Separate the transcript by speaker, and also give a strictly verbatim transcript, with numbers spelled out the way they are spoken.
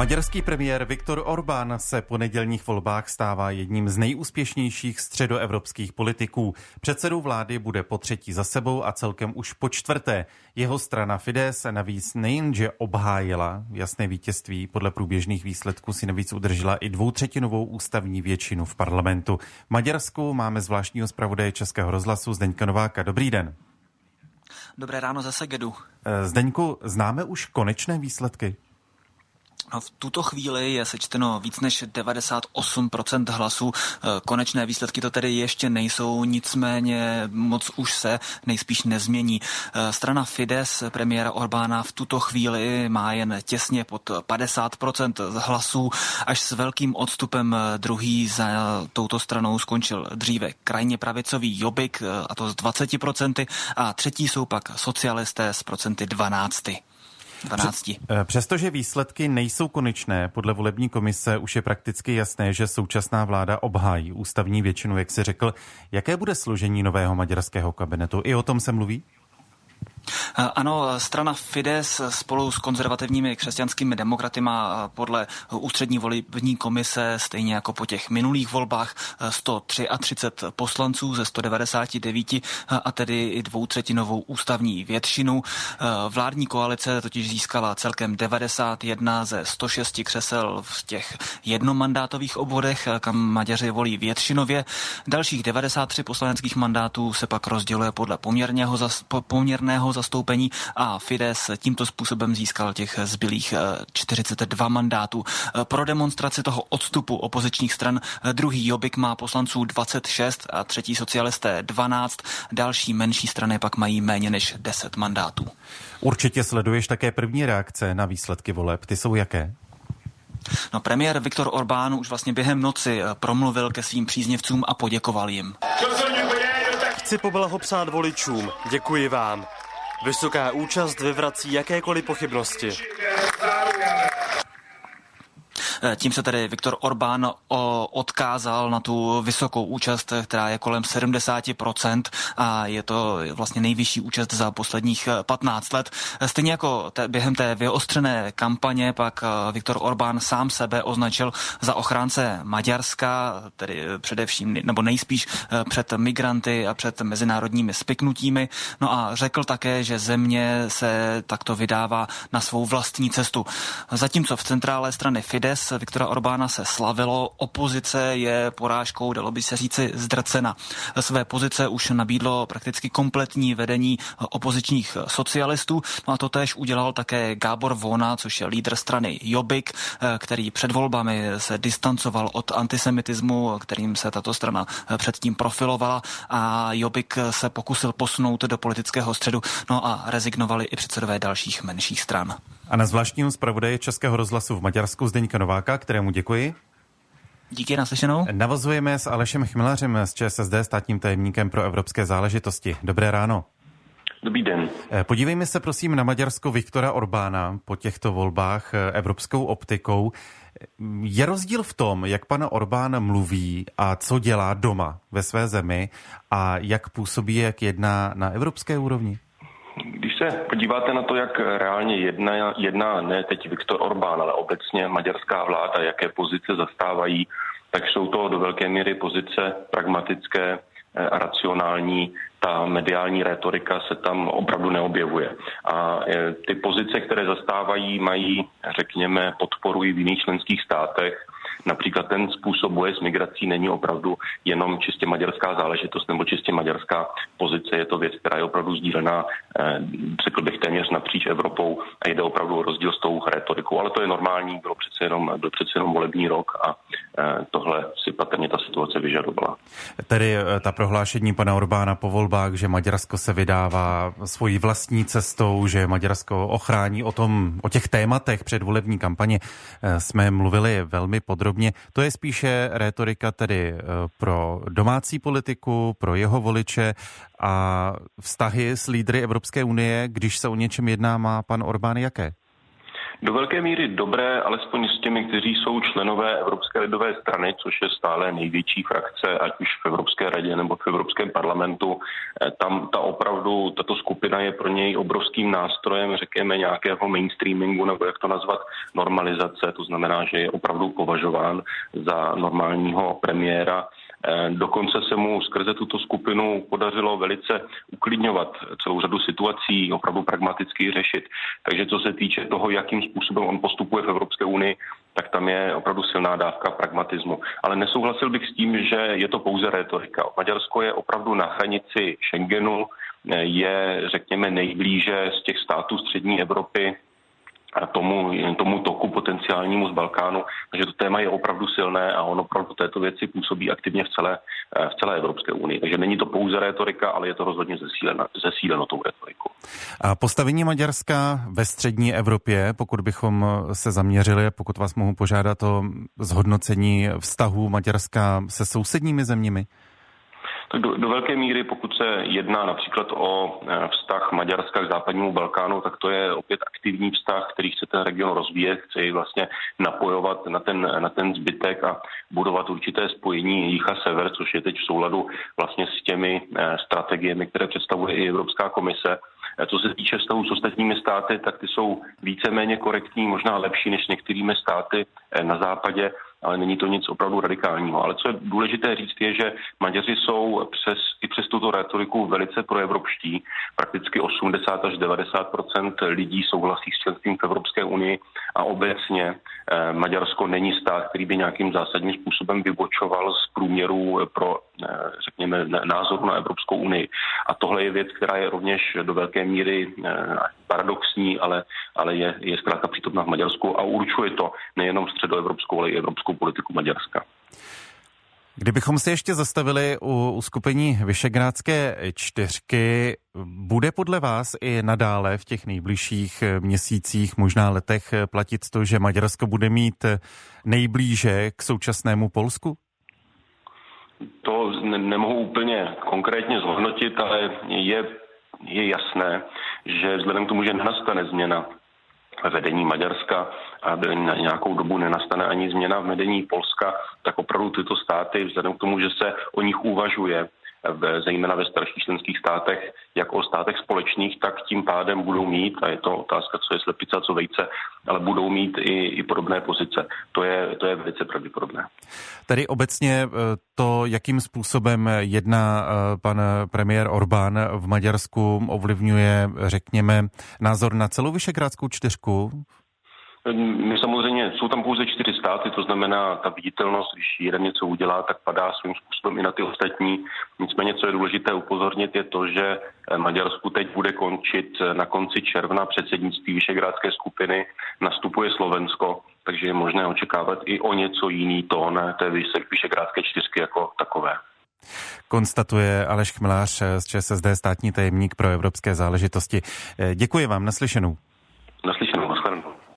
Speaker 1: Maďarský premiér Viktor Orbán se po nedělních volbách stává jedním z nejúspěšnějších středoevropských politiků. Předsedou vlády bude po třetí za sebou a celkem už po čtvrté. Jeho strana Fidesz navíc nejenže obhájila jasné vítězství, podle průběžných výsledků si navíc udržela i dvoutřetinovou ústavní většinu v parlamentu. V Maďarsku máme zvláštního zpravodaje Českého rozhlasu Zdeňka Nováka. Dobrý den.
Speaker 2: Dobré ráno ze Segedu.
Speaker 1: Zdeňku, známe už konečné výsledky?
Speaker 2: No, v tuto chvíli je sečteno víc než devadesát osm procent hlasů. Konečné výsledky to tedy ještě nejsou, nicméně moc už se nejspíš nezmění. Strana Fidesz premiéra Orbána v tuto chvíli má jen těsně pod padesát procent hlasů, až s velkým odstupem druhý za touto stranou skončil dříve krajně pravicový Jobbik, a to z dvacet procent, a třetí jsou pak socialisté s procenty dvanáct. dvanáct.
Speaker 1: Přestože výsledky nejsou konečné, podle volební komise už je prakticky jasné, že současná vláda obhájí ústavní většinu, jak si řekl. Jaké bude složení nového maďarského kabinetu? I o tom se mluví?
Speaker 2: Ano, strana Fidesz spolu s konzervativními křesťanskými demokraty má podle ústřední volební komise, stejně jako po těch minulých volbách, sto třicet tři poslanců ze sto devadesát devět, a tedy i dvoutřetinovou ústavní většinu. Vládní koalice totiž získala celkem devadesát jedna ze sto šest křesel v těch jednomandátových obvodech, kam Maďaři volí většinově. Dalších devadesát tři poslaneckých mandátů se pak rozděluje podle poměrného, zas, poměrného zastoupení a Fidesz tímto způsobem získal těch zbylých čtyřicet dva mandátů. Pro demonstraci toho odstupu opozičních stran druhý Jobbik má poslanců dvacet šest a třetí socialisté dvanáct. Další menší strany pak mají méně než deset mandátů.
Speaker 1: Určitě sleduješ také první reakce na výsledky voleb. Ty jsou jaké?
Speaker 2: No, premiér Viktor Orbán už vlastně během noci promluvil ke svým příznivcům a poděkoval jim.
Speaker 3: Chci poblahopřát voličům. Děkuji vám. Vysoká účast vyvrací jakékoliv pochybnosti.
Speaker 2: Tím se tedy Viktor Orbán odkázal na tu vysokou účast, která je kolem sedmdesát procent a je to vlastně nejvyšší účast za posledních patnáct let. Stejně jako te, během té vyostřené kampaně pak Viktor Orbán sám sebe označil za ochránce Maďarska, tedy především nebo nejspíš před migranty a před mezinárodními spiknutími. No a řekl také, že země se takto vydává na svou vlastní cestu. Zatímco v centrále strany Fidesz Viktora Orbána se slavilo, opozice je porážkou, dalo by se říci, zdrcena. Své pozice už nabídlo prakticky kompletní vedení opozičních socialistů, no a to též udělal také Gábor Vona, což je lídr strany Jobbik, který před volbami se distancoval od antisemitismu, kterým se tato strana předtím profilovala, a Jobbik se pokusil posunout do politického středu, no a rezignovali i předsedové dalších menších stran.
Speaker 1: A na zvláštního zpravodaje Českého rozhlasu v Maďarsku Zdeňka Nováka, kterému děkuji.
Speaker 2: Díky, naslyšenou.
Speaker 1: Navazujeme s Alešem Chmelařem z ČSSD, státním tajemníkem pro evropské záležitosti. Dobré ráno.
Speaker 4: Dobrý den.
Speaker 1: Podívejme se prosím na Maďarsko Viktora Orbána po těchto volbách evropskou optikou. Je rozdíl v tom, jak pan Orbán mluví a co dělá doma ve své zemi a jak působí, jak jedná na evropské úrovni?
Speaker 4: Když se podíváte na to, jak reálně jedná, jedná ne teď Viktor Orbán, ale obecně maďarská vláda, jaké pozice zastávají, tak jsou to do velké míry pozice pragmatické a racionální. Ta mediální rétorika se tam opravdu neobjevuje. A ty pozice, které zastávají, mají, řekněme, podporu i v jiných členských státech. Například ten způsob boje s migrací není opravdu jenom čistě maďarská záležitost nebo čistě maďarská pozice. Je to věc, která je opravdu sdílená, řekl bych, téměř napříč Evropou a jde opravdu o rozdíl s tou rétorikou. Ale to je normální, bylo přece jenom, byl přece jenom volební rok a tohle si patrně ta situace vyžadovala.
Speaker 1: Tedy ta prohlášení pana Orbána po volbách, že Maďarsko se vydává svojí vlastní cestou, že Maďarsko ochrání, o tom, o těch tématech předvolební kampaně jsme mluvili velmi podrobně. To je spíše rétorika tedy pro domácí politiku, pro jeho voliče a vztahy s lídry Evropské unie, když se o něčem jedná, má pan Orbán jaké?
Speaker 4: Do velké míry dobré, alespoň s těmi, kteří jsou členové Evropské lidové strany, což je stále největší frakce, ať už v Evropské radě nebo v Evropském parlamentu. Tam ta opravdu, tato skupina je pro něj obrovským nástrojem, řekněme, nějakého mainstreamingu, nebo jak to nazvat, normalizace. To znamená, že je opravdu považován za normálního premiéra. Dokonce se mu skrze tuto skupinu podařilo velice uklidňovat celou řadu situací, opravdu pragmaticky řešit. Takže co se týče toho, jakým způsobem on postupuje v Evropské unii, tak tam je opravdu silná dávka pragmatismu. Ale nesouhlasil bych s tím, že je to pouze rétorika. Maďarsko je opravdu na hranici Schengenu, je, řekněme, nejblíže z těch států střední Evropy a tomu, tomu toku potenciálnímu z Balkánu. Takže to téma je opravdu silné a on opravdu této věci působí aktivně v celé, v celé Evropské unii. Takže není to pouze rétorika, ale je to rozhodně zesíleno, zesíleno tou rétorikou.
Speaker 1: A postavení Maďarska ve střední Evropě, pokud bychom se zaměřili, pokud vás mohu požádat o zhodnocení vztahů Maďarska se sousedními zeměmi?
Speaker 4: Do, do velké míry, pokud se jedná například o vztah Maďarska k západnímu Balkánu, tak to je opět aktivní vztah, který chce ten region rozvíjet, chce ji vlastně napojovat na ten, na ten zbytek a budovat určité spojení jih a sever, což je teď v souladu vlastně s těmi strategiemi, které představuje i Evropská komise. Co se týče vztahů s ostatními státy, tak ty jsou víceméně korektní, možná lepší než s některými státy na západě, ale není to nic opravdu radikálního. Ale co je důležité říct je, že Maďaři jsou přes, i přes tuto rétoriku velice proevropští. Prakticky osmdesát až devadesát procent lidí souhlasí s členstvím v Evropské unii a obecně eh, Maďarsko není stát, který by nějakým zásadním způsobem vybočoval z průměru pro, eh, řekněme, názoru na Evropskou unii. A tohle je věc, která je rovněž do velké míry eh, paradoxní, ale, ale je, je zkrátka přítomná v Maďarsku a určuje to nejenom středoevropskou, ale i evropskou politiku Maďarska.
Speaker 1: Kdybychom se ještě zastavili u uskupení Visegrádské čtyřky, bude podle vás i nadále v těch nejbližších měsících, možná letech platit to, že Maďarsko bude mít nejblíže k současnému Polsku?
Speaker 4: To ne- nemohu úplně konkrétně zhodnotit, ale je, je jasné, že vzhledem k tomu, že nenastane změna vedení Maďarska a na nějakou dobu nenastane ani změna v vedení Polska, tak opravdu tyto státy, vzhledem k tomu, že se o nich uvažuje, v, zejména ve starších členských státech, jak o státech společných, tak tím pádem budou mít, a je to otázka, co je slepice a co vejce, ale budou mít i, i podobné pozice. To je, to je velice pravděpodobné.
Speaker 1: Tedy obecně to, jakým způsobem jedná pan premiér Orbán v Maďarsku, ovlivňuje, řekněme, názor na celou Visegrádskou čtyřku?
Speaker 4: My samozřejmě, jsou tam pouze čtyři státy, to znamená, ta viditelnost, když jeden něco udělá, tak padá svým způsobem i na ty ostatní. Nicméně, co je důležité upozornit, je to, že Maďarsku teď bude končit na konci června předsednictví Visegrádské skupiny, nastupuje Slovensko, takže je možné očekávat i o něco jiný tón té Visegrádské čtyřky jako takové.
Speaker 1: Konstatuje Aleš Chmelař z ČSSD, státní tajemník pro evropské záležitosti. Děkuji vám, naslyšenou.
Speaker 4: Naslyšenou, nashledanou.